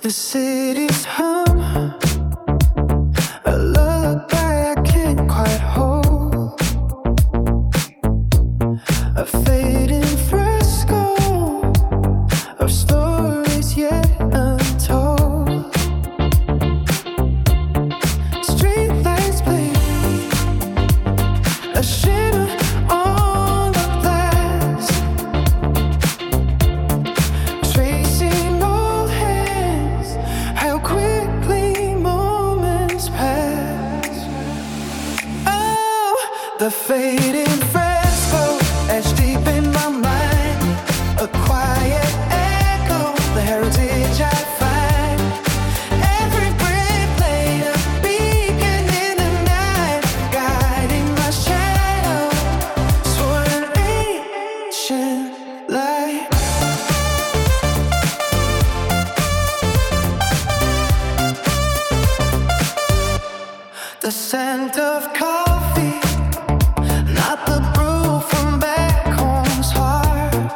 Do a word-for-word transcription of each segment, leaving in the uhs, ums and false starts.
The city's hum, a lullaby I can't quite hold, a fading fresco of stories yet untold. Streetlights play a shimmer on the glass, tracing old hands, how quickly moments pass. Oh, the fading fresco etched deep in my mind, a quiet echo, the heritage I find. Every brick laid a beacon in the night, guiding my shadow toward an ancient light. The scent of coffee, not the brew from back home's heart,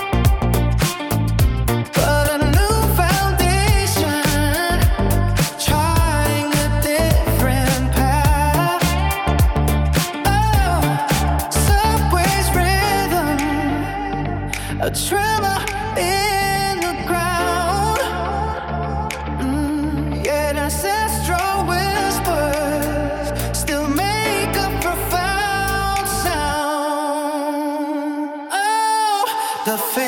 but a new foundation, charting a different path. Oh, subway's rhythm, a tremor in the ground. Mm, yet ancestral whispers still make a profound sound. Oh, the